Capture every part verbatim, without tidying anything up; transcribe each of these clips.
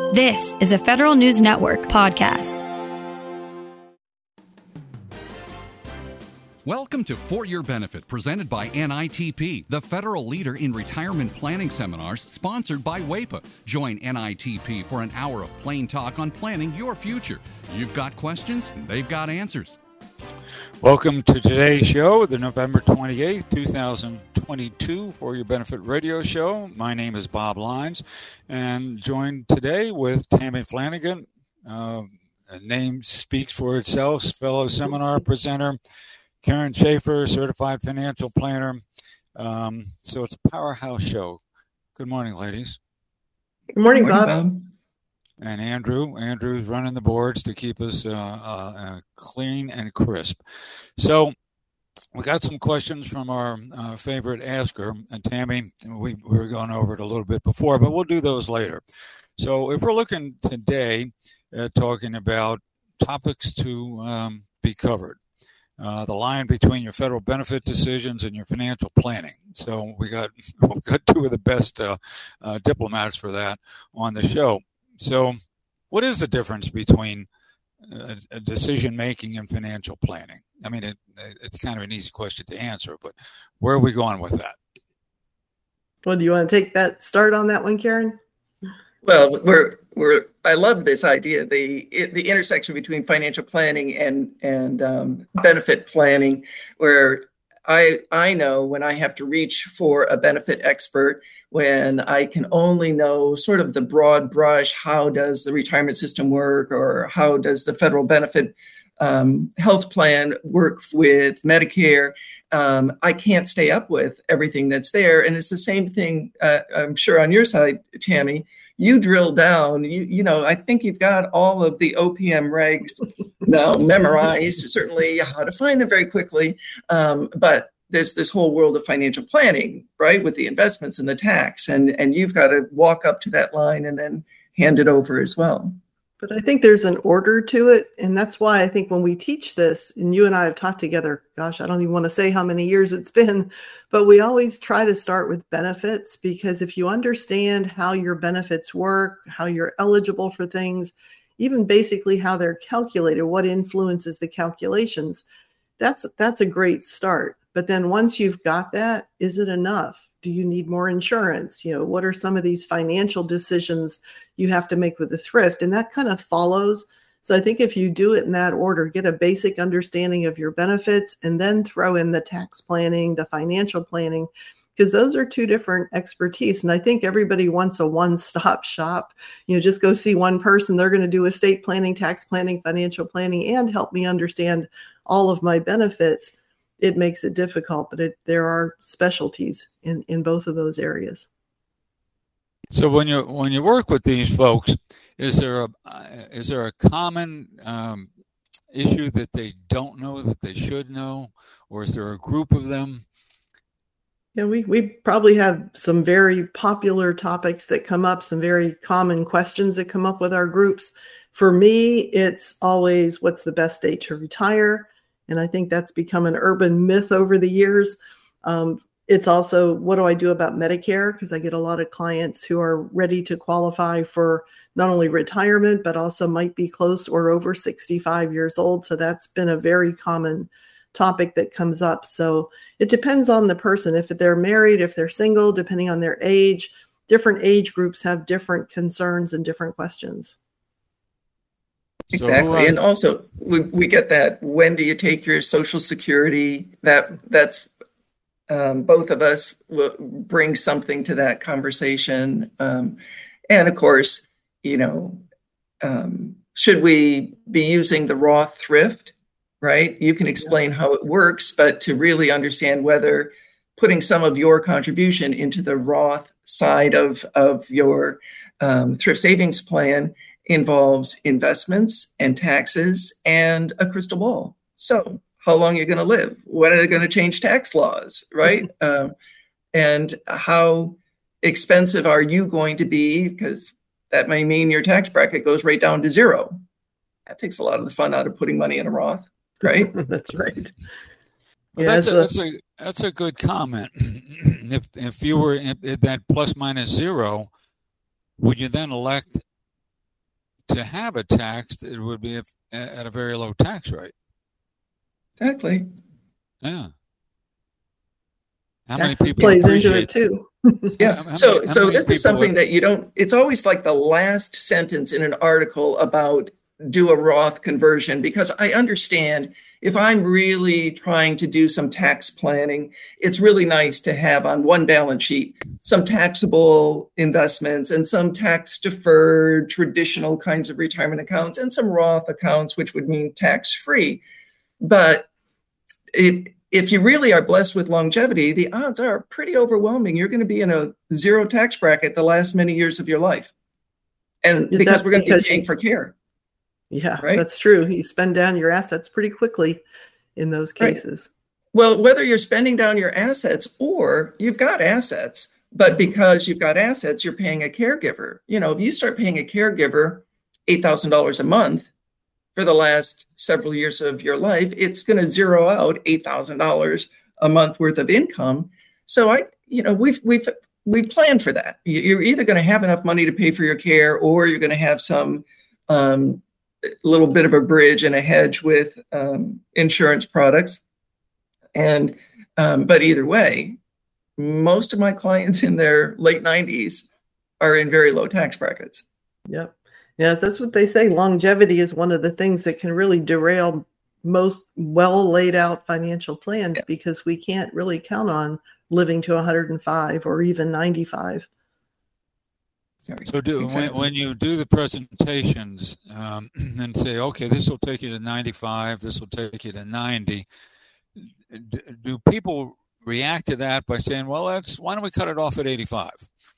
This is a Federal News Network podcast. Welcome to For Your Benefit, presented by N I T P, the federal leader in retirement planning seminars, sponsored by W A P A. Join N I T P for an hour of plain talk on planning your future. You've got questions, and they've got answers. Welcome to today's show, the November twenty-eighth, twenty twenty-two For Your Benefit radio show. My name is Bob Lines, and joined today with Tammy Flanagan. Uh, the name speaks for itself, fellow seminar presenter. Karen Schaefer, certified financial planner. Um, so it's a powerhouse show. Good morning, ladies. Good morning, Good morning, Bob. Bob. And Andrew. Andrew's running the boards to keep us uh, uh, uh, clean and crisp. So we got some questions from our uh, favorite asker, and Tammy. We, we were going over it a little bit before, but we'll do those later. So if we're looking today at talking about topics to um, be covered, Uh, the line between your federal benefit decisions and your financial planning. So we got we got two of the best uh, uh, diplomats for that on the show. So what is the difference between uh, decision making and financial planning? I mean, it, it's kind of an easy question to answer, but where are we going with that? Well, do you want to take that start on that one, Karen? Well, we're we're. I love this idea the the intersection between financial planning and and um, benefit planning, where I I know when I have to reach for a benefit expert, when I can only know sort of the broad brush, how does the retirement system work, or how does the federal benefit um, health plan work with Medicare. Um, I can't stay up with everything that's there, and it's the same thing. Uh, I'm sure on your side, Tammy. You drill down, you you know, I think you've got all of the O P M regs now memorized, certainly how to find them very quickly. Um, but there's this whole world of financial planning, right, with the investments and the tax. And, and you've got to walk up to that line and then hand it over as well. But I think there's an order to it. And that's why I think when we teach this, and you and I have taught together, gosh, I don't even want to say how many years it's been, but we always try to start with benefits, because if you understand how your benefits work, how you're eligible for things, even basically how they're calculated, what influences the calculations, that's that's a great start. But then once you've got that, is it enough? Do you need more insurance? You know, what are some of these financial decisions you have to make with a thrift? And that kind of follows. So I think if you do it in that order, get a basic understanding of your benefits, and then throw in the tax planning, the financial planning, because those are two different expertise. And I think everybody wants a one-stop shop. You know, just go see one person. They're going to do estate planning, tax planning, financial planning, and help me understand all of my benefits. It makes it difficult, but it, there are specialties in, in both of those areas. So when you when you work with these folks, is there a is there a common um, issue that they don't know that they should know, or is there a group of them? Yeah, we we probably have some very popular topics that come up, some very common questions that come up with our groups. For me, it's always, what's the best day to retire? And I think that's become an urban myth over the years. Um, it's also, what do I do about Medicare? Because I get a lot of clients who are ready to qualify for not only retirement, but also might be close or over sixty-five years old. So that's been a very common topic that comes up. So it depends on the person. If they're married, if they're single, depending on their age, different age groups have different concerns and different questions. Exactly. And also we, we get that, when do you take your Social Security? That that's um, both of us will bring something to that conversation. Um, and of course, you know, um, should we be using the Roth thrift, right? You can explain how it works, but to really understand whether putting some of your contribution into the Roth side of, of your um, thrift savings plan involves investments and taxes and a crystal ball. So how long you're going to live? When are they going to change tax laws, right? um, and how expensive are you going to be? Because that may mean your tax bracket goes right down to zero. That takes a lot of the fun out of putting money in a Roth, right? That's right. Well, yeah, that's, a, so, that's a that's a good comment. if if you were at that plus minus zero, would you then elect to have it taxed, it would be at a very low tax rate. Exactly. Yeah. How Tax many people plays appreciate into it too? Yeah. How So, many- how so many this people is something would- that you don't, it's always like the last sentence in an article about do a Roth conversion, because I understand if I'm really trying to do some tax planning, it's really nice to have on one balance sheet some taxable investments and some tax deferred traditional kinds of retirement accounts and some Roth accounts, which would mean tax free. But if, if you really are blessed with longevity, the odds are pretty overwhelming. You're going to be in a zero tax bracket the last many years of your life. And Is because that we're going to be because paying you- for care. Yeah, Right. that's true. You spend down your assets pretty quickly in those Right. cases. Well, whether you're spending down your assets or you've got assets, but because you've got assets, you're paying a caregiver. You know, if you start paying a caregiver eight thousand dollars a month for the last several years of your life, it's going to zero out eight thousand dollars a month worth of income. So I, you know, we've, we've, we planned for that. You're either going to have enough money to pay for your care, or you're going to have some, um, little bit of a bridge and a hedge with um, insurance products. And, um, but either way, most of my clients in their late nineties are in very low tax brackets. Yep. Yeah, that's what they say. Longevity is one of the things that can really derail most well laid out financial plans, Yeah. because we can't really count on living to one hundred five or even ninety-five. So do Exactly. when, when you do the presentations um, and say, okay, this will take you to ninety-five, this will take you to ninety, d- do people react to that by saying, well, that's why don't we cut it off at eighty-five?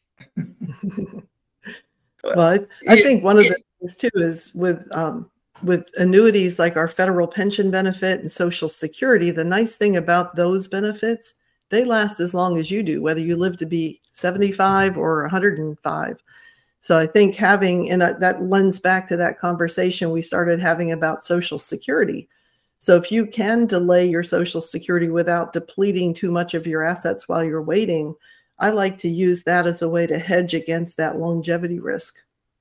Well, I, I It- think one of it- the things too is with um, with annuities like our federal pension benefit and Social Security. The nice thing about those benefits, they last as long as you do, whether you live to be seventy-five or one hundred five. So I think having, and that lends back to that conversation we started having about Social Security. So if you can delay your Social Security without depleting too much of your assets while you're waiting, I like to use that as a way to hedge against that longevity risk.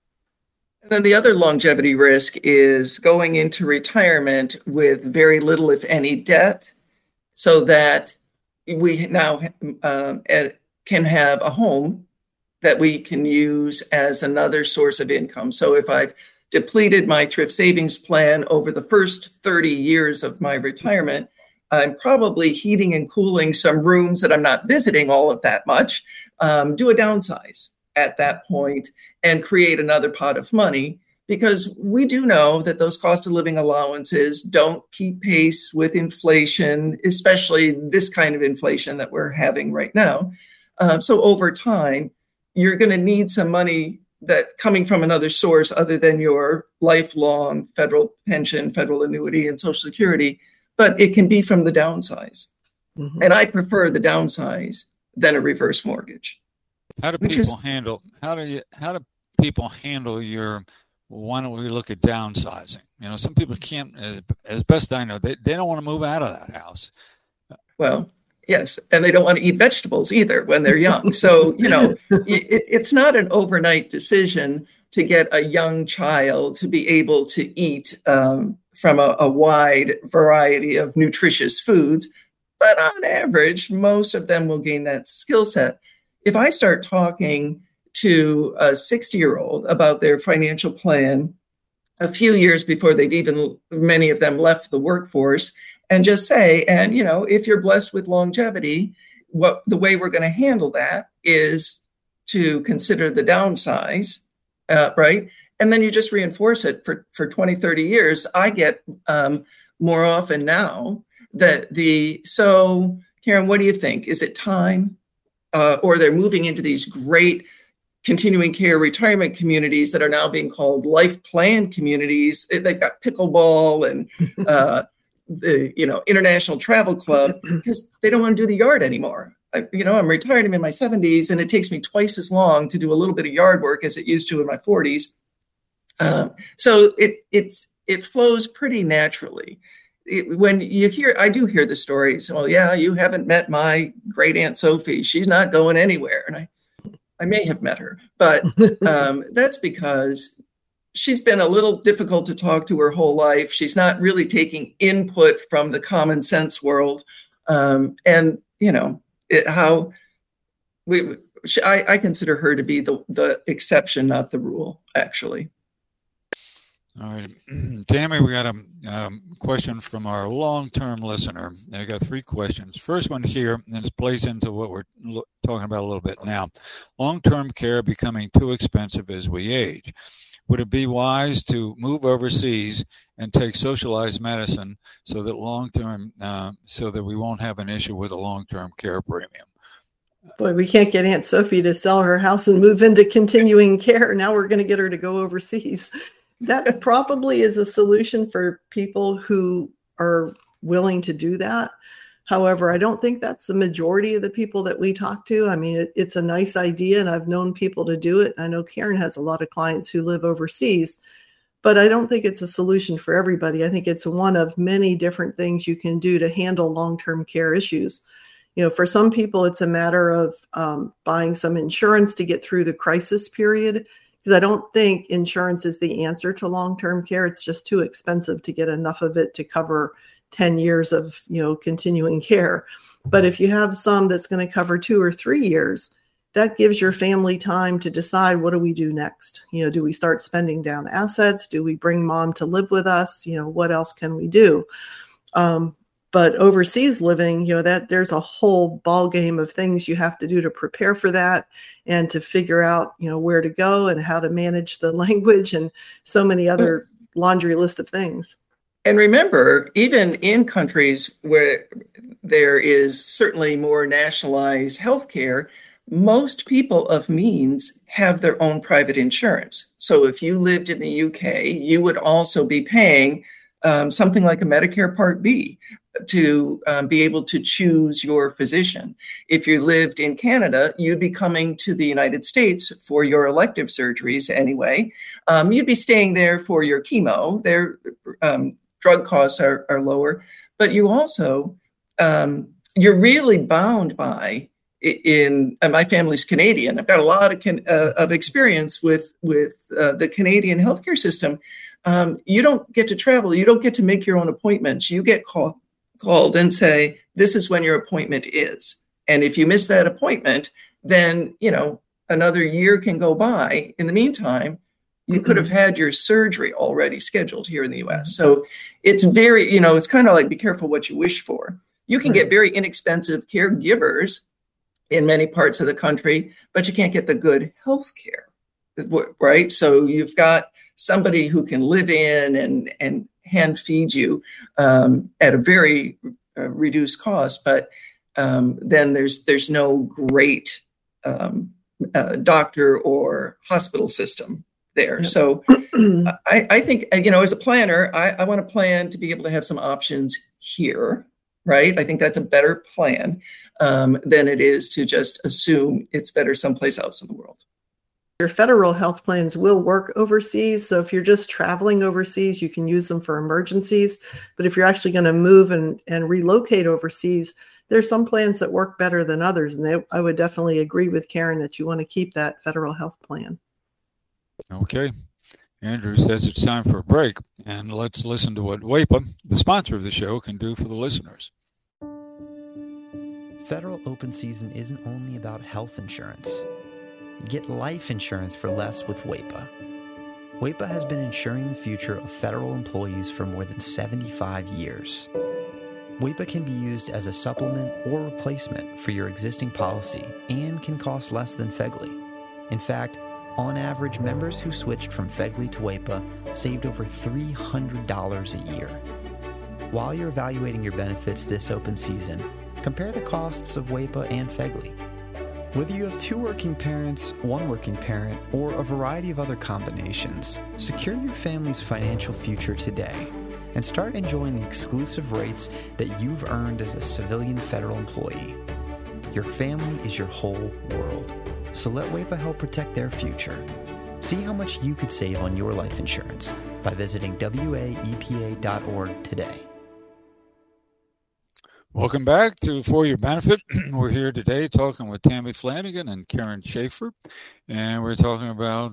And then the other longevity risk is going into retirement with very little, if any, debt, so that we now uh, can have a home that we can use as another source of income. So if I've depleted my thrift savings plan over the first thirty years of my retirement, I'm probably heating and cooling some rooms that I'm not visiting all of that much, um, do a downsize at that point and create another pot of money, because we do know that those cost of living allowances don't keep pace with inflation, especially this kind of inflation that we're having right now. Uh, so over time, you're going to need some money that coming from another source other than your lifelong federal pension, federal annuity, and Social Security, but it can be from the downsize. Mm-hmm. And I prefer the downsize than a reverse mortgage. How do Which people is- handle, how do you, how do people handle your, why don't we look at downsizing? You know, some people can't, as, as best I know, they, they don't want to move out of that house. Well, yes, and they don't want to eat vegetables either when they're young. So, you know, it, it's not an overnight decision to get a young child to be able to eat um, from a, a wide variety of nutritious foods. But on average, most of them will gain that skill set. If I start talking to a sixty-year-old about their financial plan a few years before they've even, many of them left the workforce, and just say, and, you know, if you're blessed with longevity, what the way we're going to handle that is to consider the downsize, uh, right? And then you just reinforce it for, for twenty, thirty years. I get um, more often now that the, so Karen, what do you think? Is it time? Uh, or they're moving into these great continuing care retirement communities that are now being called life plan communities. They've got pickleball and, uh, the, you know, international travel club, because they don't want to do the yard anymore. I, you know, I'm retired, I'm in my seventies, and it takes me twice as long to do a little bit of yard work as it used to in my forties. Um, so it it's it flows pretty naturally. It, when you hear, I do hear the stories. Well, yeah, you haven't met my great Aunt Sophie. She's not going anywhere. And I, I may have met her, but um, that's because she's been a little difficult to talk to her whole life. She's not really taking input from the common sense world. Um, and, you know, it, how we, she, I, I consider her to be the, the exception, not the rule, actually. All right. Tammy, we got a um, question from our long-term listener. I got three questions. First one here, and it plays into what we're lo- talking about a little bit now. Long-term care becoming too expensive as we age. Would it be wise to move overseas and take socialized medicine so that long-term, uh, so that we won't have an issue with a long-term care premium? Boy, we can't get Aunt Sophie to sell her house and move into continuing care. Now we're going to get her to go overseas. That probably is a solution for people who are willing to do that. However, I don't think that's the majority of the people that we talk to. I mean, it, it's a nice idea, and I've known people to do it. I know Karen has a lot of clients who live overseas, but I don't think it's a solution for everybody. I think it's one of many different things you can do to handle long-term care issues. You know, for some people, it's a matter of um, buying some insurance to get through the crisis period, because I don't think insurance is the answer to long-term care. It's just too expensive to get enough of it to cover ten years of, you know, continuing care. But if you have some that's going to cover two or three years, that gives your family time to decide, what do we do next? You know, do we start spending down assets? Do we bring mom to live with us? You know, what else can we do? Um, But overseas living, you know, that there's a whole ball game of things you have to do to prepare for that, and to figure out, you know, where to go and how to manage the language and so many other laundry list of things. And remember, even in countries where there is certainly more nationalized healthcare, most people of means have their own private insurance. So if you lived in the U K, you would also be paying um, something like a Medicare Part B to um, be able to choose your physician. If you lived in Canada, you'd be coming to the United States for your elective surgeries anyway. Um, you'd be staying there for your chemo. Their um, drug costs are, are lower, but you also, um, you're really bound by, in uh, my family's Canadian. I've got a lot of, can, uh, of experience with, with uh, the Canadian healthcare system. Um, you don't get to travel. You don't get to make your own appointments. You get called called and say, this is when your appointment is. And if you miss that appointment, then, you know, another year can go by. In the meantime, you mm-hmm. could have had your surgery already scheduled here in the U S. So it's very, you know, it's kind of like, be careful what you wish for. You can get very inexpensive caregivers in many parts of the country, but you can't get the good health care, right? So you've got somebody who can live in and, and hand feed you um, at a very uh, reduced cost, but um, then there's there's no great um, uh, doctor or hospital system there. Yep. So I, I think, you know, as a planner, I, I want to plan to be able to have some options here, right? I think that's a better plan um, than it is to just assume it's better someplace else in the world. Your federal health plans will work overseas. So if you're just traveling overseas, you can use them for emergencies. But if you're actually going to move and, and relocate overseas, there's some plans that work better than others. And they, I would definitely agree with Karen that you want to keep that federal health plan. Okay. Andrew says it's time for a break. And let's listen to what WAEPA, the sponsor of the show, can do for the listeners. Federal open season isn't only about health insurance. Get life insurance for less with WAEPA. WAEPA has been insuring the future of federal employees for more than seventy-five years. WAEPA can be used as a supplement or replacement for your existing policy and can cost less than FEGLI. In fact, on average, members who switched from FEGLI to WAEPA saved over three hundred dollars a year. While you're evaluating your benefits this open season, compare the costs of WAEPA and FEGLI. Whether you have two working parents, one working parent, or a variety of other combinations, secure your family's financial future today and start enjoying the exclusive rates that you've earned as a civilian federal employee. Your family is your whole world, so let WAEPA help protect their future. See how much you could save on your life insurance by visiting W A E P A dot org today. Welcome back to For Your Benefit. We're here today talking with Tammy Flanagan and Karen Schaefer, and we're talking about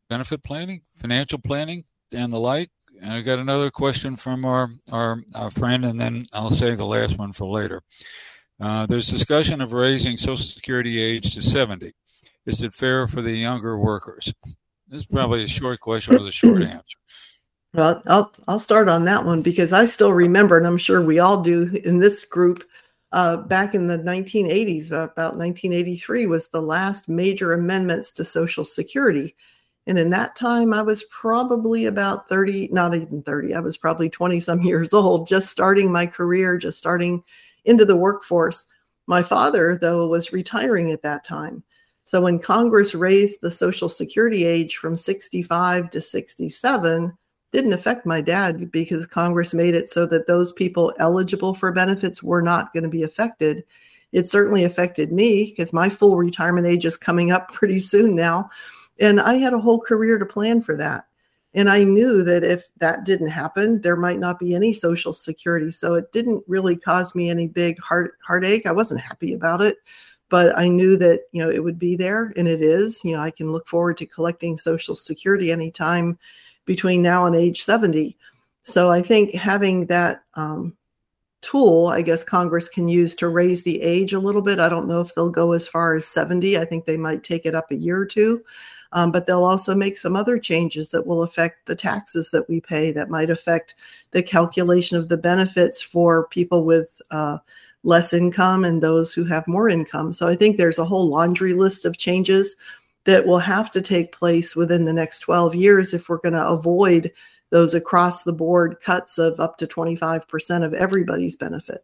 benefit planning, financial planning, and the like. And I got another question from our, our, our friend, and then I'll save the last one for later. Uh, there's discussion of raising Social Security age to seventy. Is it fair for the younger workers? This is probably a short question with a short answer. Well, I'll I'll start on that one because I still remember, and I'm sure we all do in this group, uh, back in the nineteen eighties, about nineteen eighty-three was the last major amendments to Social Security. And in that time, I was probably about thirty, not even thirty, I was probably twenty some years old, just starting my career, just starting into the workforce. My father, though, was retiring at that time. So when Congress raised the Social Security age from sixty-five to sixty-seven, didn't affect my dad because Congress made it so that those people eligible for benefits were not going to be affected. It certainly affected me because my full retirement age is coming up pretty soon now. And I had a whole career to plan for that. And I knew that if that didn't happen, there might not be any Social Security. So it didn't really cause me any big heart heartache. I wasn't happy about it, but I knew that, you know, it would be there, and it is. You know, I can look forward to collecting Social Security anytime between now and age seventy. So I think having that um, tool, I guess Congress can use to raise the age a little bit. I don't know if they'll go as far as seventy. I think they might take it up a year or two. Um, but they'll also make some other changes that will affect the taxes that we pay, that might affect the calculation of the benefits for people with uh, less income and those who have more income. So I think there's a whole laundry list of changes that will have to take place within the next twelve years if we're going to avoid those across the board cuts of up to twenty-five percent of everybody's benefit.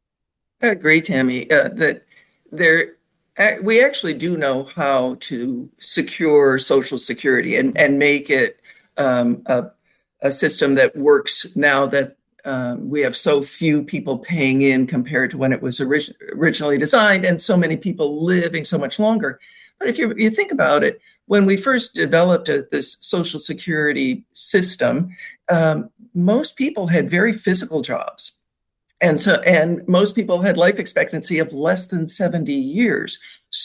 I agree, Tammy, uh, that there we actually do know how to secure Social Security and, and make it um, a, a system that works now that um, we have so few people paying in compared to when it was orig- originally designed, and so many people living so much longer. But if you, you think about it, when we first developed a, this Social Security system, um, most people had very physical jobs. And so, and most people had life expectancy of less than seventy years.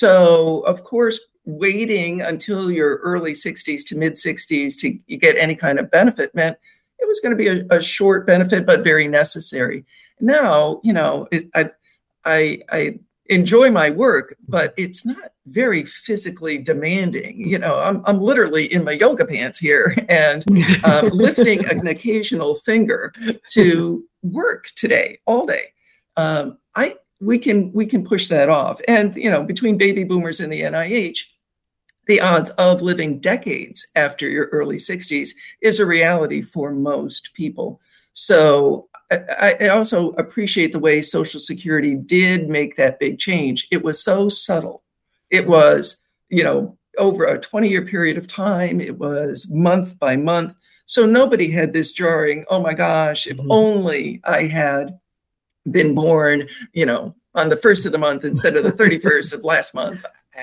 So, of course, waiting until your early sixties to mid sixties to get any kind of benefit meant it was going to be a, a short benefit, but very necessary. Now, you know, it, I, I, I enjoy my work, but it's not very physically demanding. You know, I'm I'm literally in my yoga pants here and uh, lifting an occasional finger to work today, all day. Um, I we can we can push that off. And you know, between baby boomers and the N I H, the odds of living decades after your early sixties is a reality for most people. So I, I also appreciate the way Social Security did make that big change. It was so subtle. It was, you know, over a twenty-year period of time. It was month by month. So nobody had this jarring, oh my gosh, if mm-hmm. only I had been born, you know, on the first of the month instead of the thirty-first of last month,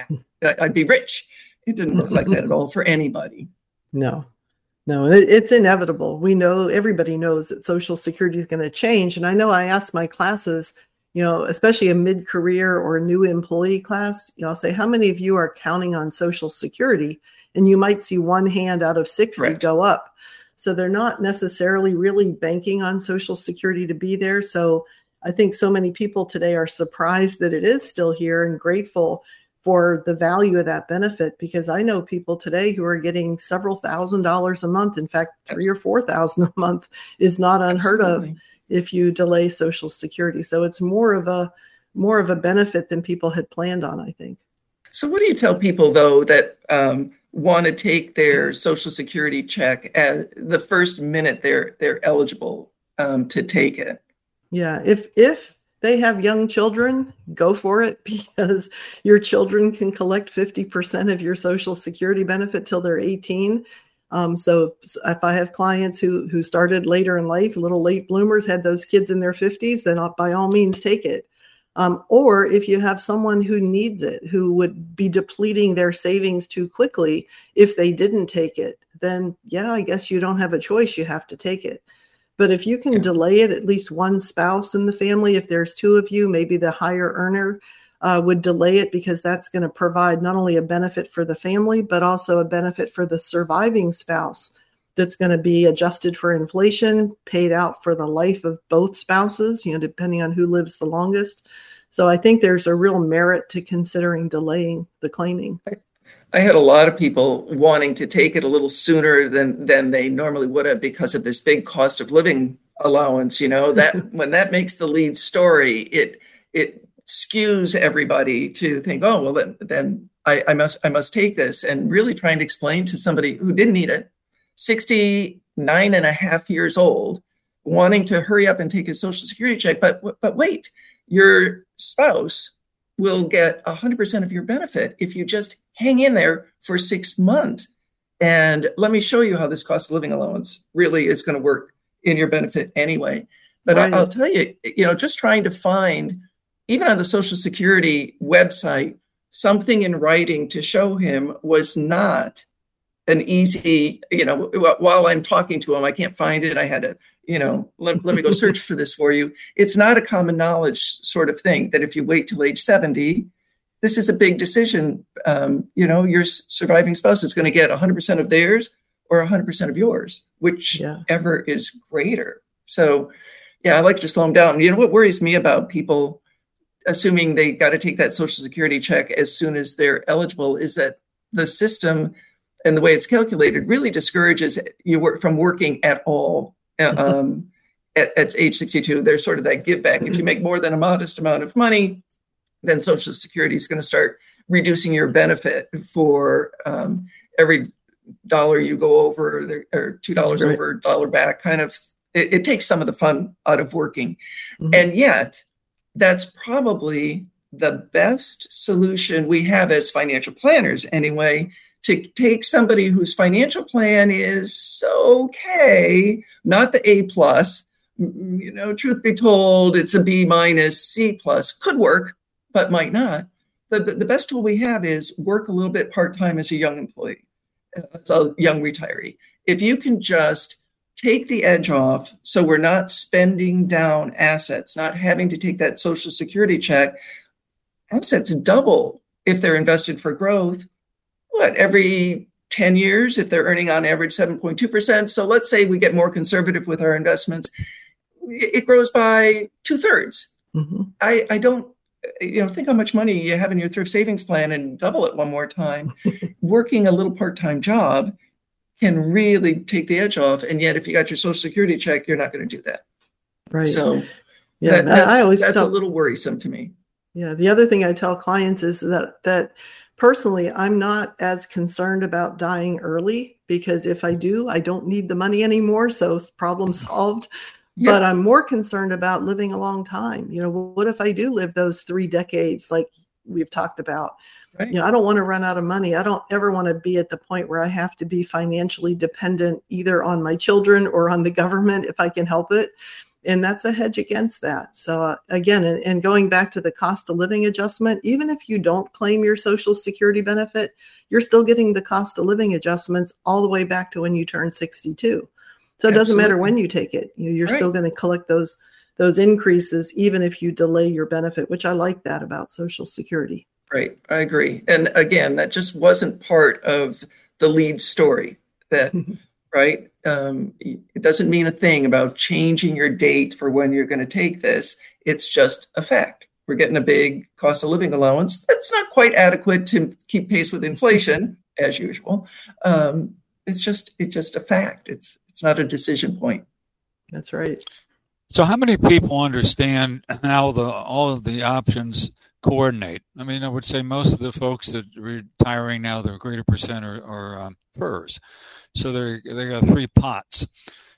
I'd be rich. It didn't look like that at all for anybody. No, no, it's inevitable. We know, everybody knows that Social Security is going to change. And I know I asked my classes, you know, especially a mid-career or a new employee class, you know, I'll say, how many of you are counting on Social Security? And you might see one hand out of sixty right. go up. So they're not necessarily really banking on Social Security to be there. So I think so many people today are surprised that it is still here and grateful for the value of that benefit, because I know people today who are getting several thousand dollars a month. In fact, three or four thousand a month is not unheard Absolutely. Of if you delay Social Security. So it's more of a more of a benefit than people had planned on, I think. So what do you tell people, though, that um, want to take their Social Security check at the first minute they're they're eligible um, to take it? Yeah, if if they have young children, go for it, because your children can collect fifty percent of your Social Security benefit till they're eighteen. Um, so if I have clients who who started later in life, little late bloomers, had those kids in their fifties, then I'll, by all means take it. Um, or if you have someone who needs it, who would be depleting their savings too quickly if they didn't take it, then yeah, I guess you don't have a choice. You have to take it. But if you can yeah. delay it, at least one spouse in the family, if there's two of you, maybe the higher earner uh, would delay it because that's going to provide not only a benefit for the family, but also a benefit for the surviving spouse that's going to be adjusted for inflation, paid out for the life of both spouses, you know, depending on who lives the longest. So I think there's a real merit to considering delaying the claiming. I had a lot of people wanting to take it a little sooner than than they normally would have because of this big cost of living allowance. You know, that when that makes the lead story, it it skews everybody to think, oh, well, then, then I, I must I must take this, and really trying to explain to somebody who didn't need it, sixty-nine and a half years old, wanting to hurry up and take his Social Security check. But but wait, your spouse will get one hundred percent of your benefit if you just hang in there for six months. And let me show you how this cost of living allowance really is going to work in your benefit anyway. But right. I'll tell you, you know, just trying to find, even on the Social Security website, something in writing to show him was not an easy, you know, while I'm talking to him, I can't find it. I had to, you know, let, let me go search for this for you. It's not a common knowledge sort of thing that if you wait till age seventy, this is a big decision. Um, you know, your surviving spouse is going to get one hundred percent of theirs or one hundred percent of yours, whichever yeah. is greater. So, yeah, I like to slow them down. You know, what worries me about people assuming they got to take that Social Security check as soon as they're eligible is that the system and the way it's calculated really discourages you work from working at all um, at, at age sixty-two. There's sort of that give back. If you make more than a modest amount of money, then Social Security is going to start reducing your benefit for um, every dollar you go over, or two dollars right. over, dollar back. Kind of, it, it takes some of the fun out of working, mm-hmm. and yet that's probably the best solution we have as financial planners, anyway. To take somebody whose financial plan is okay, not the A plus, you know, truth be told, it's a B minus, C plus, could work, but might not. The, the, the best tool we have is work a little bit part-time as a young employee, as a young retiree. If you can just take the edge off so we're not spending down assets, not having to take that Social Security check, assets double if they're invested for growth. What, every ten years, if they're earning on average seven point two percent. So let's say we get more conservative with our investments, it grows by two thirds. Mm-hmm. I, I don't, you know, think how much money you have in your thrift savings plan and double it one more time. Working a little part-time job can really take the edge off. And yet if you got your Social Security check, you're not going to do that. Right. So yeah, that, that's, I always that's tell, a little worrisome to me. Yeah. The other thing I tell clients is that, that personally, I'm not as concerned about dying early, because if I do, I don't need the money anymore. So problem solved. Yeah. But I'm more concerned about living a long time. You know, what if I do live those three decades like we've talked about? Right. You know, I don't want to run out of money. I don't ever want to be at the point where I have to be financially dependent either on my children or on the government if I can help it. And that's a hedge against that. So uh, again, and, and going back to the cost of living adjustment, even if you don't claim your Social Security benefit, you're still getting the cost of living adjustments all the way back to when you turn sixty-two. So it Absolutely. Doesn't matter when you take it. You, you're right. still going to collect those those increases, even if you delay your benefit, which I like that about Social Security. Right. I agree. And again, that just wasn't part of the lead story. That right. Um, it doesn't mean a thing about changing your date for when you're going to take this. It's just a fact. We're getting a big cost of living allowance that's not quite adequate to keep pace with inflation, as usual. Um, it's just it's just a fact. It's it's not a decision point. That's right. So how many people understand how the all of the options coordinate? I mean, I would say most of the folks that are retiring now, the greater percent are, are um, F E R S. So they they got three pots.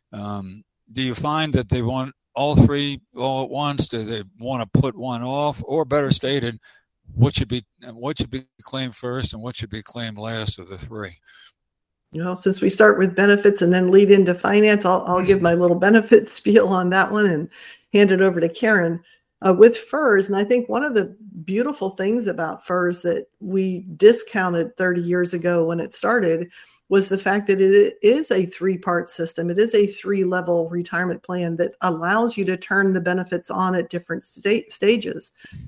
Um, do you find that they want all three all at once? Do they want to put one off? Or better stated, what should be what should be claimed first and what should be claimed last of the three? You know, since we start with benefits and then lead into finance, I'll, I'll give my little benefit spiel on that one and hand it over to Karen. Uh, with F E R S, and I think one of the beautiful things about F E R S that we discounted thirty years ago when it started was the fact that it is a three-part system. It is a three-level retirement plan that allows you to turn the benefits on at different sta- stages.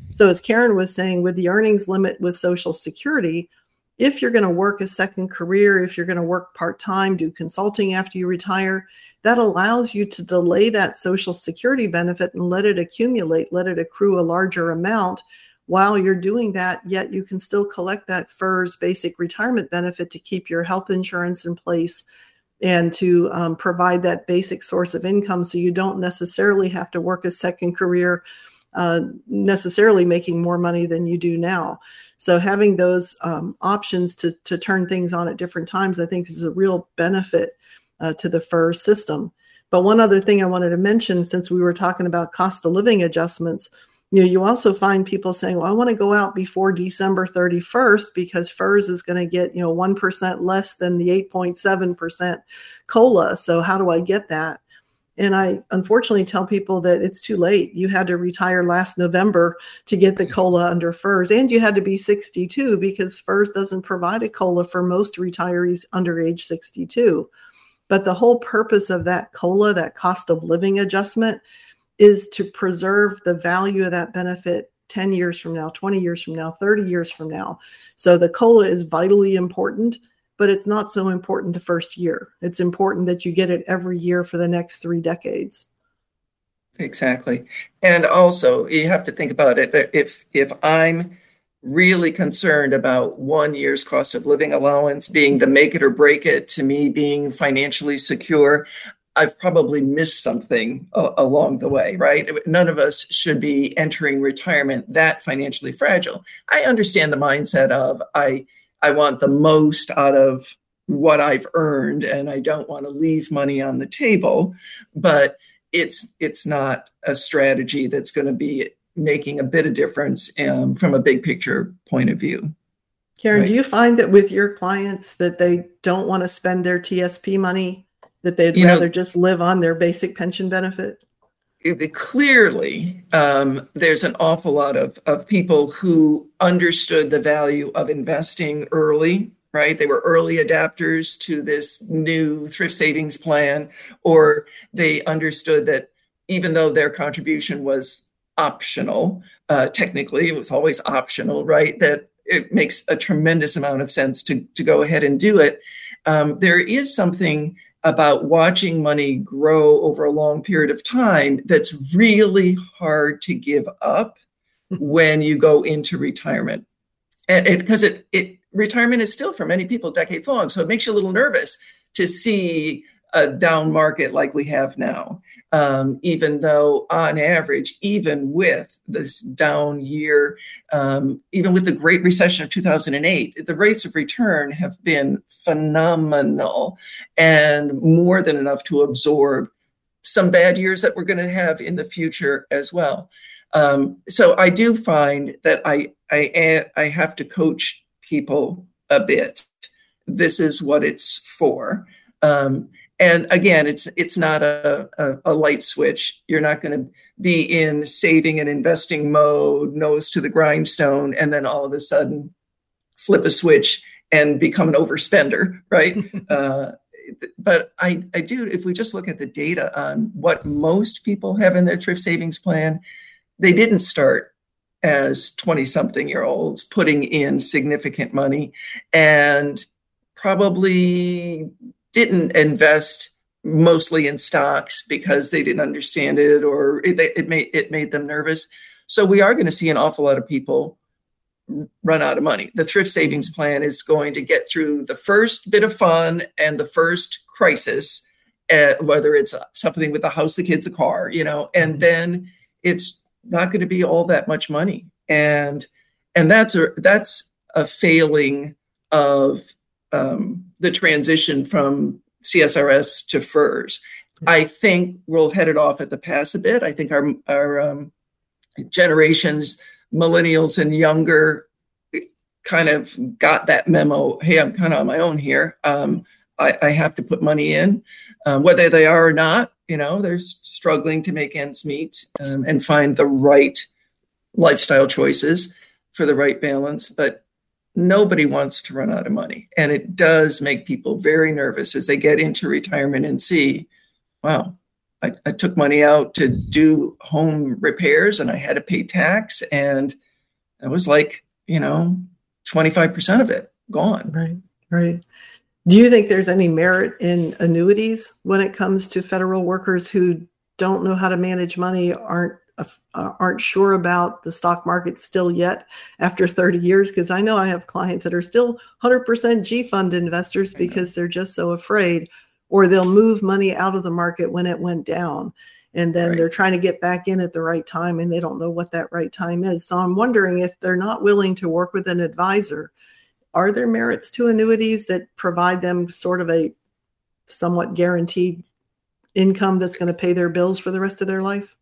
So as Karen was saying, with the earnings limit with Social Security, if you're going to work a second career, if you're going to work part-time, do consulting after you retire, that allows you to delay that Social Security benefit and let it accumulate, let it accrue a larger amount while you're doing that, yet you can still collect that F E R S basic retirement benefit to keep your health insurance in place and to um, provide that basic source of income so you don't necessarily have to work a second career, uh, necessarily making more money than you do now. So having those um, options to, to turn things on at different times, I think is a real benefit uh, to the F E R S system. But one other thing I wanted to mention, since we were talking about cost of living adjustments, you know, you also find people saying, well, I want to go out before December thirty-first because F E R S is going to get, you know, one percent less than the eight point seven percent COLA. So how do I get that? And I unfortunately tell people that it's too late. You had to retire last November to get the COLA under F E R S, and you had to be sixty-two because F E R S doesn't provide a COLA for most retirees under age sixty-two. But the whole purpose of that COLA, that cost of living adjustment, is to preserve the value of that benefit ten years from now, twenty years from now, thirty years from now. So the COLA is vitally important, but it's not so important the first year. It's important that you get it every year for the next three decades. Exactly. And also you have to think about it. If, if I'm really concerned about one year's cost of living allowance being the make it or break it to me being financially secure, I've probably missed something uh, along the way, right? None of us should be entering retirement that financially fragile. I understand the mindset of I I want the most out of what I've earned and I don't want to leave money on the table, but it's it's not a strategy that's going to be making a bit of difference um, from a big picture point of view. Karen, right? Do you find that with your clients that they don't want to spend their T S P money, that they'd you rather know, just live on their basic pension benefit? It, clearly, um, there's an awful lot of, of people who understood the value of investing early, right? They were early adapters to this new thrift savings plan, or they understood that even though their contribution was optional, uh, technically, it was always optional, right? That it makes a tremendous amount of sense to, to go ahead and do it. Um, there is something about watching money grow over a long period of time that's really hard to give up when you go into retirement. And it, because it, it retirement is still for many people decades long. So it makes you a little nervous to see a down market like we have now. Um, even though on average, even with this down year, um, even with the Great Recession of two thousand eight, the rates of return have been phenomenal and more than enough to absorb some bad years that we're going to have in the future as well. Um, so I do find that I, I, I have to coach people a bit. This is what it's for. Um, And again, it's it's not a, a, a light switch. You're not going to be in saving and investing mode, nose to the grindstone, and then all of a sudden flip a switch and become an overspender, right? uh, but I, I do, if we just look at the data on what most people have in their thrift savings plan, they didn't start as twenty-something-year-olds putting in significant money and probably didn't invest mostly in stocks because they didn't understand it or it, it made it made them nervous. So we are going to see an awful lot of people run out of money. The thrift savings plan is going to get through the first bit of fun and the first crisis, uh, whether it's something with the house, the kids, the car, you know, and then it's not going to be all that much money. And and that's a that's a failing of Um, the transition from C S R S to F E R S. I think we'll head it off at the pass a bit. I think our our um, generations, millennials and younger, kind of got that memo. Hey, I'm kind of on my own here. Um, I, I have to put money in, um, whether they are or not. You know, they're struggling to make ends meet um, and find the right lifestyle choices for the right balance, but nobody wants to run out of money. And it does make people very nervous as they get into retirement and see, wow, I, I took money out to do home repairs and I had to pay tax. And it was like, you know, twenty-five percent of it gone. Right, right. Do you think there's any merit in annuities when it comes to federal workers who don't know how to manage money, aren't uh, aren't sure about the stock market still yet after thirty years? Because I know I have clients that are still one hundred percent G fund investors because they're just so afraid, or they'll move money out of the market when it went down. And then right. they're trying to get back in at the right time and they don't know what that right time is. So I'm wondering if they're not willing to work with an advisor, are there merits to annuities that provide them sort of a somewhat guaranteed income that's going to pay their bills for the rest of their life?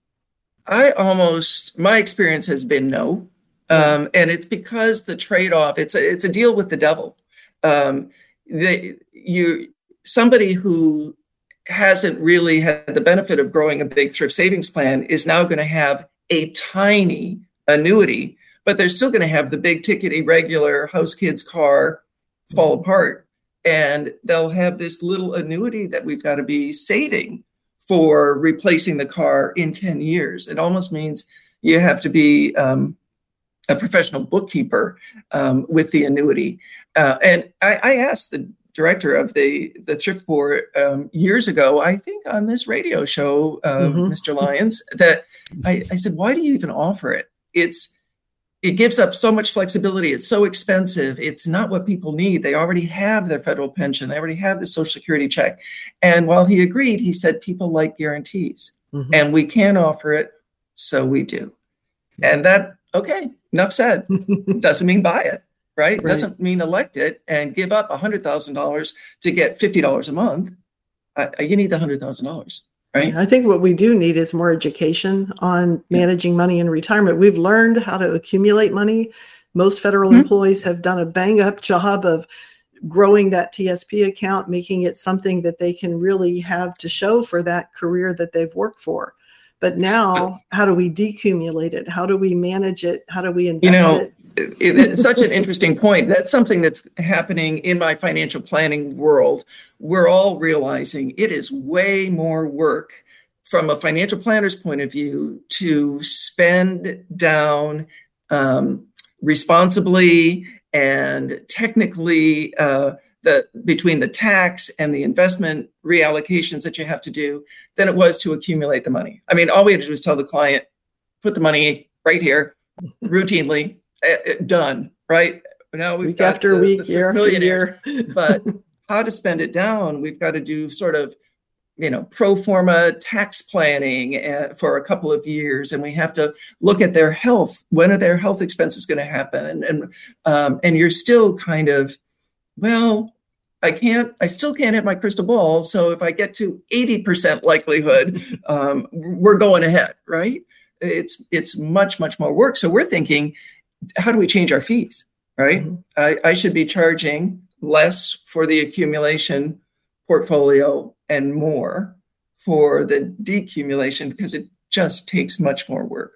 I almost, my experience has been no. Um, and it's because the trade-off, it's a, it's a deal with the devil. Um, the, you, somebody who hasn't really had the benefit of growing a big thrift savings plan is now going to have a tiny annuity, but they're still going to have the big ticket, irregular house kids car fall apart. And they'll have this little annuity that we've got to be saving for replacing the car in ten years. It almost means you have to be um, a professional bookkeeper um, with the annuity. Uh, and I, I asked the director of the, the thrift board um, years ago, I think on this radio show, um, mm-hmm. Mister Lyons, that I, I said, why do you even offer it? It's, it gives up so much flexibility. It's so expensive. It's not what people need. They already have their federal pension. They already have the Social Security check. And while he agreed, he said, people like guarantees mm-hmm. and we can offer it. So we do. And that, okay, enough said. Doesn't mean buy it. Right? Right. Doesn't mean elect it and give up one hundred thousand dollars to get fifty dollars a month. Uh, you need the one hundred thousand dollars, right? I think what we do need is more education on managing money in retirement. We've learned how to accumulate money. Most federal mm-hmm. employees have done a bang up job of growing that T S P account, making it something that they can really have to show for that career that they've worked for. But now, how do we decumulate it? How do we manage it? How do we invest you know, it? It's such an interesting point. That's something that's happening in my financial planning world. We're all realizing it is way more work from a financial planner's point of view to spend down um, responsibly and technically uh, the between the tax and the investment reallocations that you have to do than it was to accumulate the money. I mean, all we had to do was tell the client, put the money right here routinely. Done, right? Now we've week got after the, week, the year after year. But how to spend it down, we've got to do sort of, you know, pro forma tax planning uh, for a couple of years, and we have to look at their health. When are their health expenses going to happen? And and um, and you're still kind of, well, I can't, I still can't hit my crystal ball. So if I get to eighty percent likelihood, um, we're going ahead, right? It's it's much much more work. So we're thinking, how do we change our fees, right? Mm-hmm. I, I should be charging less for the accumulation portfolio and more for the decumulation because it just takes much more work.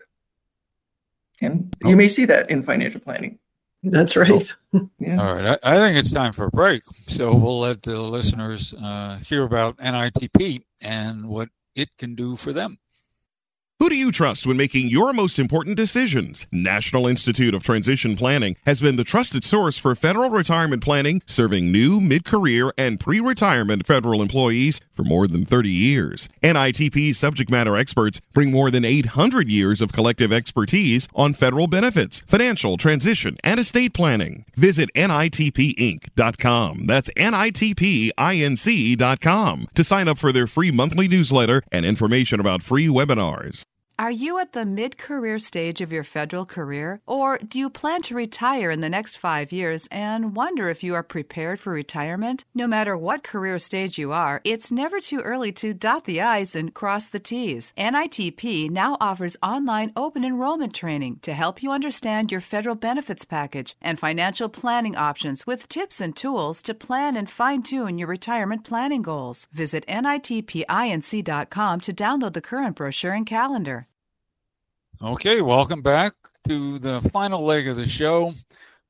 And oh. you may see that in financial planning. That's right. Yeah. All right. I, I think it's time for a break. So we'll let the listeners uh, hear about N I T P and what it can do for them. Who do you trust when making your most important decisions? National Institute of Transition Planning has been the trusted source for federal retirement planning, serving new, mid-career, and pre-retirement federal employees for more than thirty years. N I T P's subject matter experts bring more than eight hundred years of collective expertise on federal benefits, financial transition, and estate planning. Visit N I T P Inc dot com. That's N I T P Inc dot com to sign up for their free monthly newsletter and information about free webinars. Are you at the mid-career stage of your federal career? Or do you plan to retire in the next five years and wonder if you are prepared for retirement? No matter what career stage you are, it's never too early to dot the I's and cross the T's. N I T P now offers online open enrollment training to help you understand your federal benefits package and financial planning options with tips and tools to plan and fine-tune your retirement planning goals. Visit N I T P Inc dot com to download the current brochure and calendar. Okay, welcome back to the final leg of the show.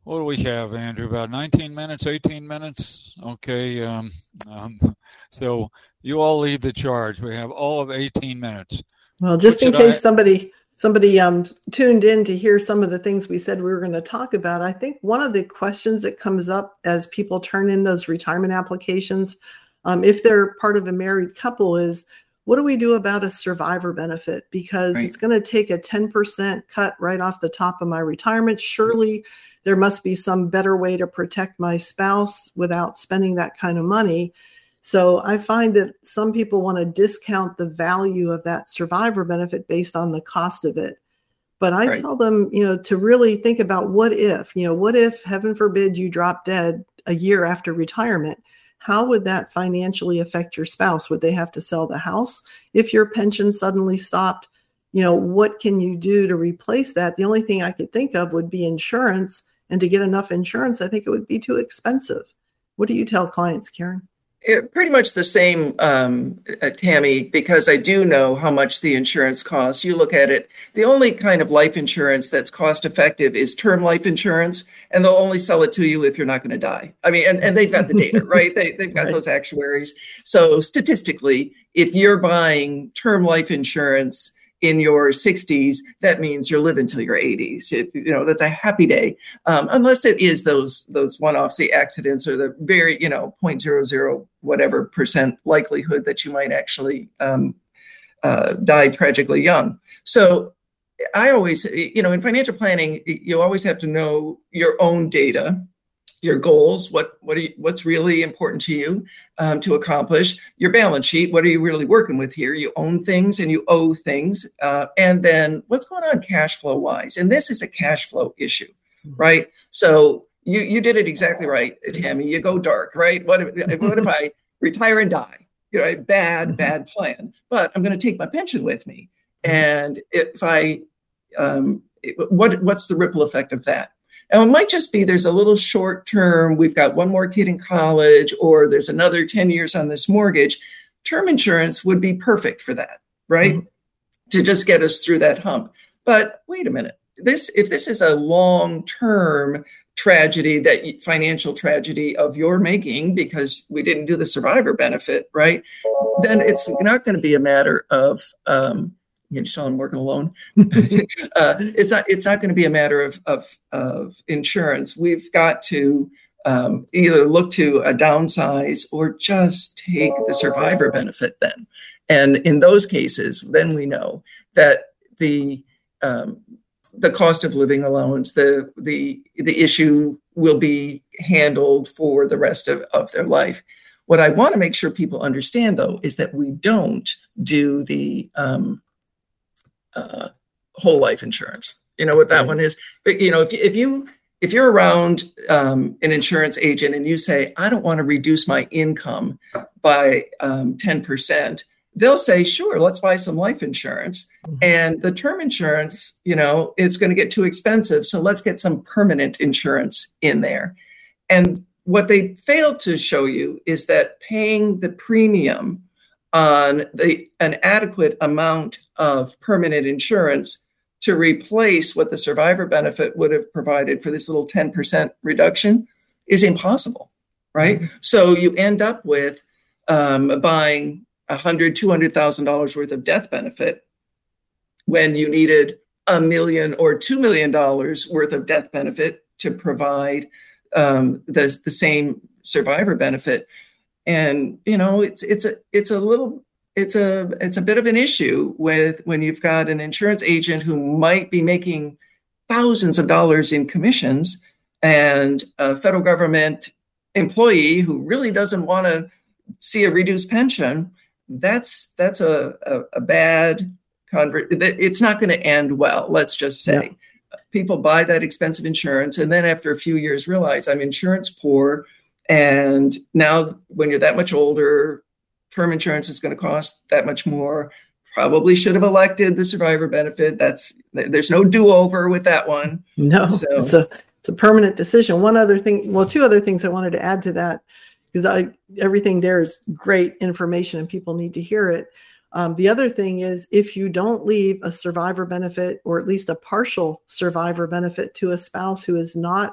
What do we have, Andrew? About nineteen minutes, eighteen minutes? Okay. Um, um, so you all lead the charge. We have all of eighteen minutes. Well, just in What case should I- somebody somebody um, tuned in to hear some of the things we said we were going to talk about, I think one of the questions that comes up as people turn in those retirement applications, um, if they're part of a married couple, is what do we do about a survivor benefit? Because Right. it's going to take a ten percent cut right off the top of my retirement. Surely there must be some better way to protect my spouse without spending that kind of money. So I find that some people want to discount the value of that survivor benefit based on the cost of it. But I Right. tell them, you know, to really think about what if, you know, what if, heaven forbid, you drop dead a year after retirement? How would that financially affect your spouse? Would they have to sell the house if your pension suddenly stopped? You know, what can you do to replace that? The only thing I could think of would be insurance. And to get enough insurance, I think it would be too expensive. What do you tell clients, Karen? It, pretty much the same, um, uh, Tammy, because I do know how much the insurance costs. You look at it, the only kind of life insurance that's cost effective is term life insurance, and they'll only sell it to you if you're not going to die. I mean, and, and they've got the data, right? They, they've got Right. those actuaries. So statistically, if you're buying term life insurance in your sixties, that means you're living till your eighties. It, you know, that's a happy day, um, unless it is those those one-offs, the accidents, or the very, you know, zero point zero zero whatever percent likelihood that you might actually um, uh, die tragically young. So I always, you know, in financial planning, you always have to know your own data, your goals, what what are you, what's really important to you um, to accomplish, your balance sheet, what are you really working with here? You own things and you owe things, uh, and then what's going on cash flow wise? And this is a cash flow issue, right? So you you did it exactly right, Tammy. You go dark, right? What if what if I retire and die? You know, a bad bad plan. But I'm going to take my pension with me, and if I um, what what's the ripple effect of that? And it might just be there's a little short term, we've got one more kid in college, or there's another ten years on this mortgage. Term insurance would be perfect for that, right? Mm-hmm. To just get us through that hump. But wait a minute, this if this is a long-term tragedy, that financial tragedy of your making because we didn't do the survivor benefit, right? Then it's not going to be a matter of um, you saw him working alone. uh, it's not. It's not going to be a matter of of, of insurance. We've got to um, either look to a downsize or just take the survivor benefit. Then, and in those cases, then we know that the um, the cost of living allowance, the the the issue will be handled for the rest of, of their life. What I want to make sure people understand, though, is that we don't do the um, Uh, whole life insurance. You know what that one is? But, you know, if, if you if you're around um, an insurance agent and you say, I don't want to reduce my income by um, ten percent, they'll say, sure, let's buy some life insurance. Mm-hmm. And the term insurance, you know, it's going to get too expensive. So let's get some permanent insurance in there. And what they failed to show you is that paying the premium on the an adequate amount of permanent insurance to replace what the survivor benefit would have provided for this little ten percent reduction is impossible, right? Mm-hmm. So you end up with um, buying one hundred thousand dollars, two hundred thousand dollars worth of death benefit when you needed a million or two million dollars worth of death benefit to provide um, the, the same survivor benefit. And, you know, it's it's a it's a little it's a it's a bit of an issue with when you've got an insurance agent who might be making thousands of dollars in commissions and a federal government employee who really doesn't want to see a reduced pension. That's that's a, a, a bad convert. It's not going to end well. Let's just say. Yeah. People buy that expensive insurance and then after a few years realize I'm insurance poor. And now when you're that much older, term insurance is going to cost that much more. Probably should have elected the survivor benefit. That's there's no do-over with that one. No, so. it's a it's a permanent decision. One other thing, well, two other things I wanted to add to that, because I everything there is great information and people need to hear it. Um, the other thing is if you don't leave a survivor benefit or at least a partial survivor benefit to a spouse who is not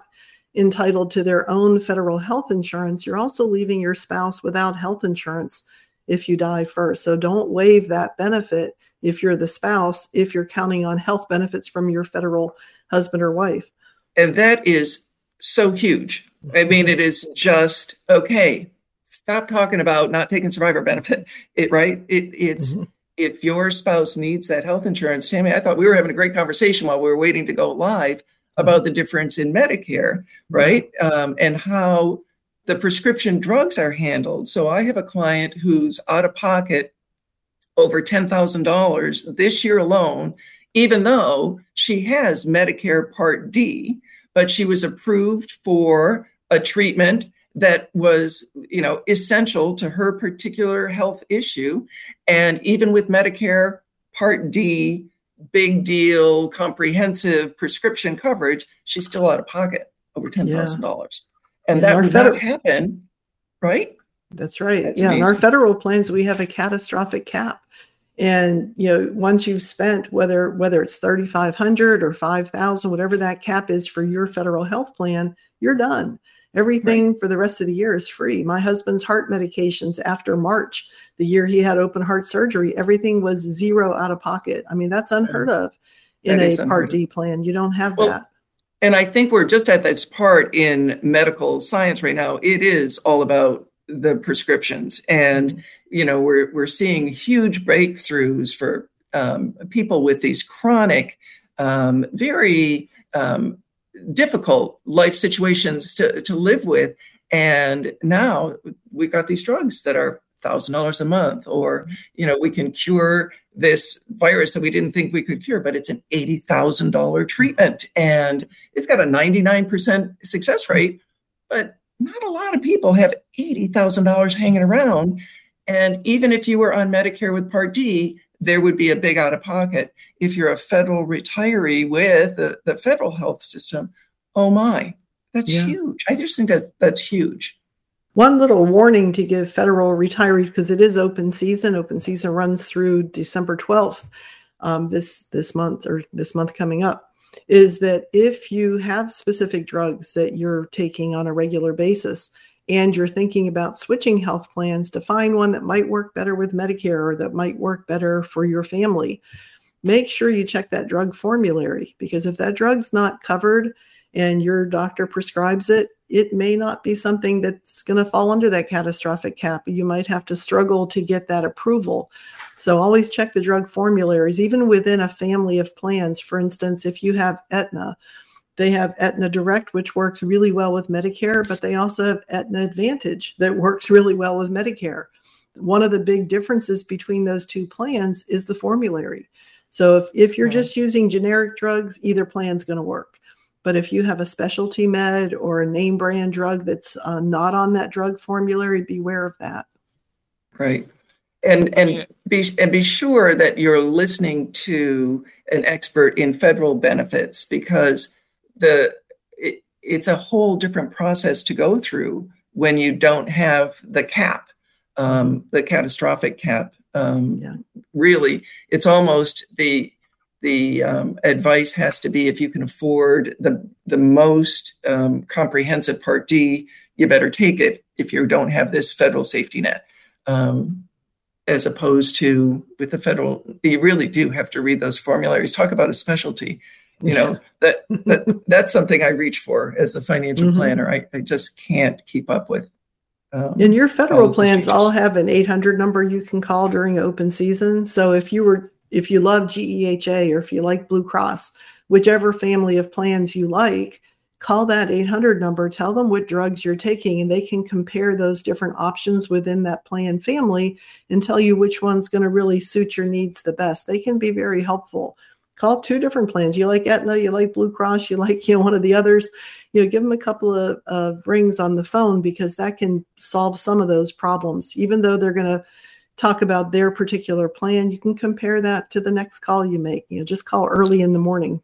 entitled to their own federal health insurance, you're also leaving your spouse without health insurance if you die first. So don't waive that benefit if you're the spouse, if you're counting on health benefits from your federal husband or wife. And that is so huge. I mean, it is just, okay, stop talking about not taking survivor benefit, it, right? It, it's, mm-hmm. If your spouse needs that health insurance, Tammy, I thought we were having a great conversation while we were waiting to go live about the difference in Medicare, right? Um, and how the prescription drugs are handled. So I have a client who's out of pocket over ten thousand dollars this year alone, even though she has Medicare Part D, but she was approved for a treatment that was, you know, essential to her particular health issue. And even with Medicare Part D, big deal, comprehensive prescription coverage, she's still out of pocket over ten thousand dollars. Yeah. And, and that would federal- not happen, right? That's right. That's yeah. amazing. In our federal plans, we have a catastrophic cap. And, you know, once you've spent, whether whether it's thirty-five hundred dollars or five thousand dollars, whatever that cap is for your federal health plan, you're done. Everything right. for the rest of the year is free. My husband's heart medications after March, the year he had open heart surgery, everything was zero out of pocket. I mean, that's unheard of in a Part D plan. You don't have well, that. And I think we're just at this part in medical science right now. It is all about the prescriptions. And, you know, we're we're seeing huge breakthroughs for um, people with these chronic, um, very um, difficult life situations to, to live with. And now we've got these drugs that are one thousand dollars a month, or, you know, we can cure this virus that we didn't think we could cure, but it's an eighty thousand dollars treatment. And it's got a ninety-nine percent success rate, but not a lot of people have eighty thousand dollars hanging around. And even if you were on Medicare with Part D, there would be a big out of pocket. If you're a federal retiree with the, the federal health system, oh my, that's yeah. huge. I just think that that's huge. One little warning to give federal retirees, because it is open season. Open season runs through December twelfth, um, this this month or this month coming up, is that if you have specific drugs that you're taking on a regular basis and you're thinking about switching health plans to find one that might work better with Medicare or that might work better for your family, make sure you check that drug formulary, because if that drug's not covered and your doctor prescribes it, it may not be something that's going to fall under that catastrophic cap. You might have to struggle to get that approval. So always check the drug formularies, even within a family of plans. For instance, if you have Aetna, they have Aetna Direct, which works really well with Medicare, but they also have Aetna Advantage that works really well with Medicare. One of the big differences between those two plans is the formulary. So if, if you're just using generic drugs, either plan's going to work. But if you have a specialty med or a name brand drug that's uh, not on that drug formulary, beware of that. Right. And and be and be sure that you're listening to an expert in federal benefits, because the it, it's a whole different process to go through when you don't have the cap, um, the catastrophic cap. Um, yeah. Really, it's almost the the um, advice has to be, if you can afford the the most um, comprehensive Part D, you better take it if you don't have this federal safety net. Um, as opposed to with the federal, you really do have to read those formularies. Talk about a specialty. You know, yeah. that, that that's something I reach for as the financial mm-hmm. planner. I, I just can't keep up with. Um, and your federal plans all have an eight hundred number you can call during open season. So if you were, if you love G E H A or if you like Blue Cross, whichever family of plans you like, call that eight hundred number, tell them what drugs you're taking, and they can compare those different options within that plan family and tell you which one's going to really suit your needs the best. They can be very helpful. Call two different plans. You like Aetna, you like Blue Cross, you like, you know, one of the others, you know, give them a couple of, of rings on the phone, because that can solve some of those problems. Even though they're going to talk about their particular plan, you can compare that to the next call you make. You know, just call early in the morning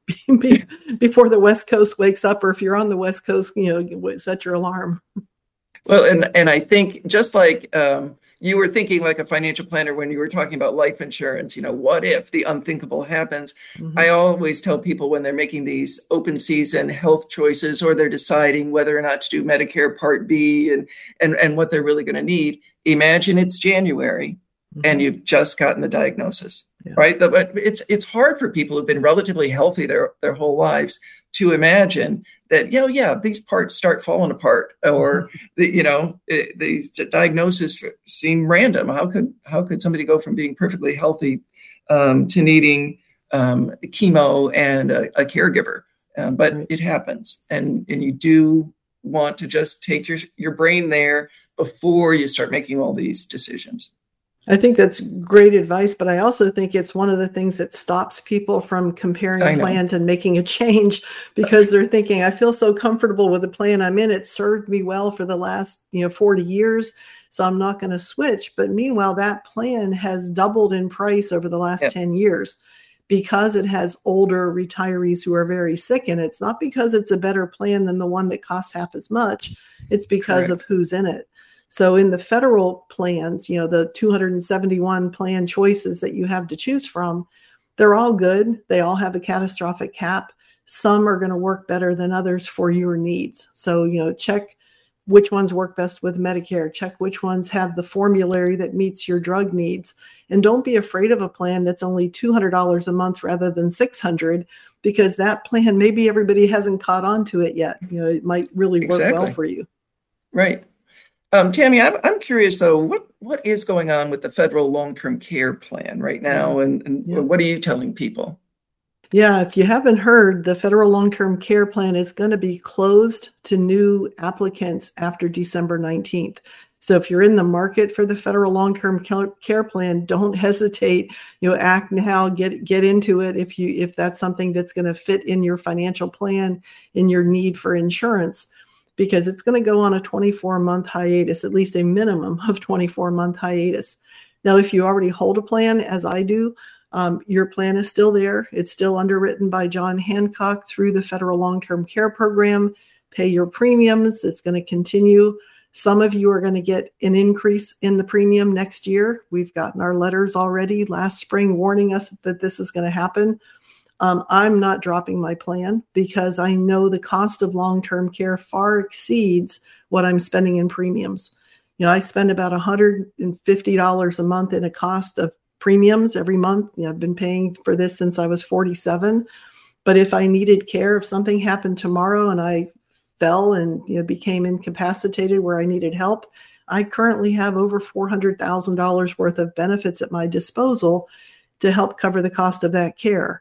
before the West Coast wakes up, or if you're on the West Coast, you know, set your alarm. Well, and and I think just like um, you were thinking like a financial planner when you were talking about life insurance. You know, what if the unthinkable happens? Mm-hmm. I always tell people when they're making these open season health choices, or they're deciding whether or not to do Medicare Part B and and, and what they're really going to need, imagine it's January mm-hmm. and you've just gotten the diagnosis, yeah. right? The, it's it's hard for people who've been relatively healthy their, their whole lives to imagine that, you know, yeah, these parts start falling apart, or, the, you know, it, the, the diagnosis seem random. How could how could somebody go from being perfectly healthy um, to needing um, chemo and a, a caregiver? Um, but right. it happens, and and you do want to just take your your brain there before you start making all these decisions. I think that's great advice, but I also think it's one of the things that stops people from comparing plans and making a change, because they're thinking, I feel so comfortable with the plan I'm in. It served me well for the last, you know, forty years, so I'm not going to switch. But meanwhile, that plan has doubled in price over the last yep. ten years because it has older retirees who are very sick. And it's not because it's a better plan than the one that costs half as much. It's because Correct. Of who's in it. So in the federal plans, you know, the two hundred seventy-one plan choices that you have to choose from, they're all good. They all have a catastrophic cap. Some are going to work better than others for your needs. So, you know, check which ones work best with Medicare, check which ones have the formulary that meets your drug needs. And don't be afraid of a plan that's only two hundred dollars a month rather than six hundred dollars, because that plan, maybe everybody hasn't caught on to it yet. You know, it might really work exactly. well for you. Right. Um, Tammy, I'm, I'm curious, though, what, what is going on with the federal long-term care plan right now? And, and yeah. what are you telling people? Yeah, if you haven't heard, the federal long-term care plan is going to be closed to new applicants after December nineteenth. So if you're in the market for the federal long-term care plan, don't hesitate. You know, act now, get get into it if you if that's something that's going to fit in your financial plan, in your need for insurance, because it's going to go on a twenty-four month hiatus, at least a minimum of twenty-four month hiatus. Now, if you already hold a plan, as I do, um, your plan is still there. It's still underwritten by John Hancock through the Federal Long-Term Care Program. Pay your premiums. It's going to continue. Some of you are going to get an increase in the premium next year. We've gotten our letters already last spring warning us that this is going to happen. Um, I'm not dropping my plan because I know the cost of long-term care far exceeds what I'm spending in premiums. You know, I spend about one hundred fifty dollars a month in a cost of premiums every month. You know, I've been paying for this since I was forty-seven. But if I needed care, if something happened tomorrow and I fell and, you know, became incapacitated where I needed help, I currently have over four hundred thousand dollars worth of benefits at my disposal to help cover the cost of that care.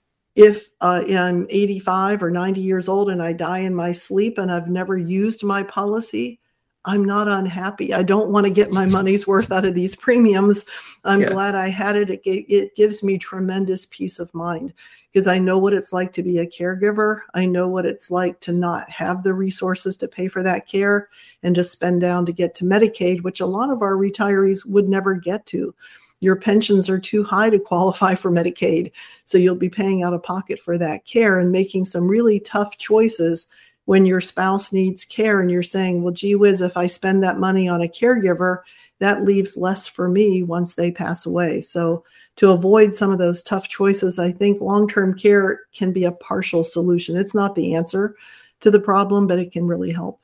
If uh, I'm eighty-five or ninety years old and I die in my sleep and I've never used my policy, I'm not unhappy. I don't want to get my money's worth out of these premiums. I'm yeah. glad I had it. it. It gives me tremendous peace of mind because I know what it's like to be a caregiver. I know what it's like to not have the resources to pay for that care and to spend down to get to Medicaid, which a lot of our retirees would never get to. Your pensions are too high to qualify for Medicaid. So you'll be paying out of pocket for that care and making some really tough choices when your spouse needs care and you're saying, well, gee whiz, if I spend that money on a caregiver, that leaves less for me once they pass away. So to avoid some of those tough choices, I think long-term care can be a partial solution. It's not the answer to the problem, but it can really help.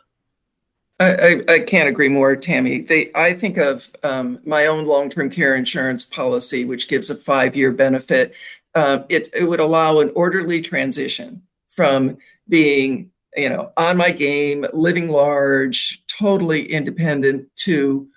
I, I, I can't agree more, Tammy. They, I think of um, my own long-term care insurance policy, which gives a five-year benefit. Uh, it, it would allow an orderly transition from being, you know, on my game, living large, totally independent to,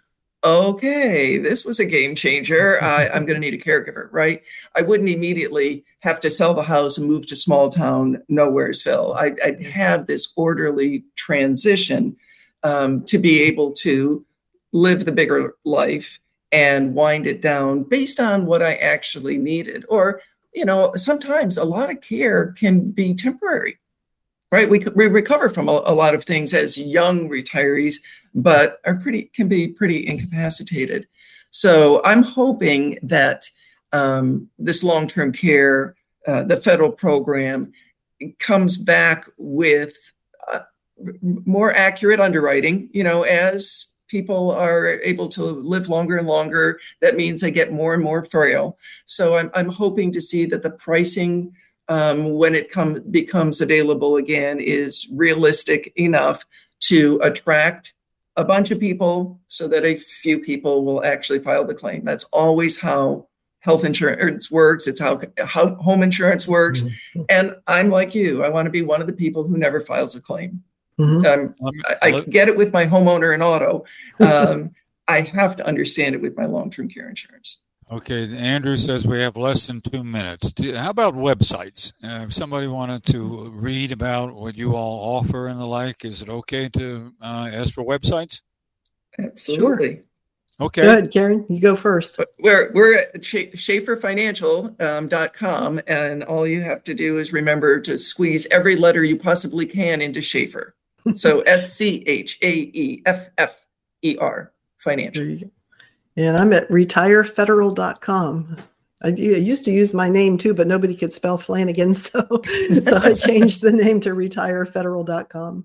okay, this was a game changer. I, I'm going to need a caregiver, right? I wouldn't immediately have to sell the house and move to small town Nowheresville. I, I'd have this orderly transition Um, to be able to live the bigger life and wind it down based on what I actually needed. Or, you know, sometimes a lot of care can be temporary, right? We, we recover from a, a lot of things as young retirees, but are pretty can be pretty incapacitated. So I'm hoping that um, this long-term care, uh, the federal program, comes back with more accurate underwriting, you know, as people are able to live longer and longer. That means they get more and more frail. So I'm I'm hoping to see that the pricing, um, when it come, becomes available again, is realistic enough to attract a bunch of people so that a few people will actually file the claim. That's always how health insurance works. It's how, how home insurance works. Mm-hmm. And I'm like you. I want to be one of the people who never files a claim. Mm-hmm. Um, I, I get it with my homeowner and auto. Um, I have to understand it with my long-term care insurance. Okay. Andrew says we have less than two minutes. Do, how about websites? Uh, if somebody wanted to read about what you all offer and the like, is it okay to uh, ask for websites? Absolutely. Sure. Okay. Go ahead, Karen. You go first. We're we're at Schaefer Financial dot com, and all you have to do is remember to squeeze every letter you possibly can into Schaefer. So S C H A E F F E R Financial. And I'm at retire federal dot com. I, I used to use my name too, but nobody could spell Flanagan, so, so I changed the name to retire federal dot com.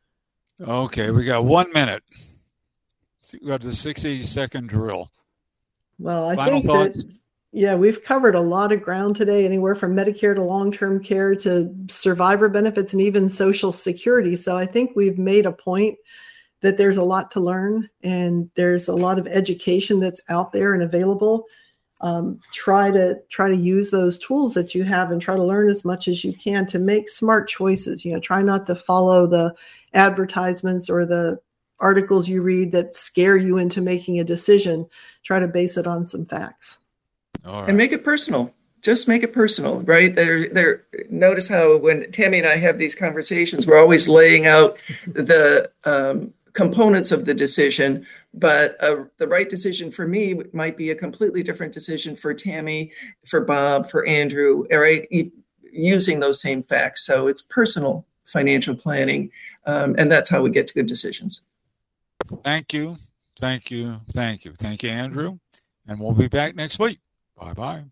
Okay, we got one minute. We got the sixty second drill. Well, I Final think thoughts? that, yeah, we've covered a lot of ground today, anywhere from Medicare to long-term care to survivor benefits and even Social Security. So I think we've made a point that there's a lot to learn and there's a lot of education that's out there and available. Um, try to try to use those tools that you have and try to learn as much as you can to make smart choices. You know, try not to follow the advertisements or the articles you read that scare you into making a decision. Try to base it on some facts. All right. And make it personal. Just make it personal, right? There, there. Notice how when Tammy and I have these conversations, we're always laying out the um, components of the decision, but uh, the right decision for me might be a completely different decision for Tammy, for Bob, for Andrew, right? Using those same facts. So it's personal financial planning, um, and that's how we get to good decisions. Thank you. Thank you. Thank you. Thank you, Andrew. And we'll be back next week. Bye-bye.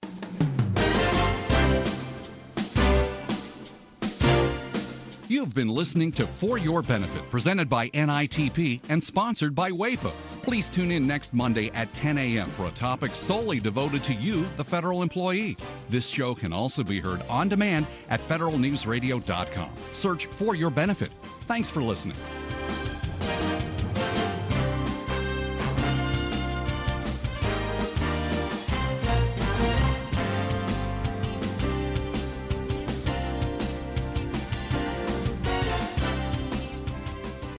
You've been listening to For Your Benefit, presented by N I T P and sponsored by WAEPA. Please tune in next Monday at ten a.m. for a topic solely devoted to you, the federal employee. This show can also be heard on demand at federal news radio dot com. Search For Your Benefit. Thanks for listening.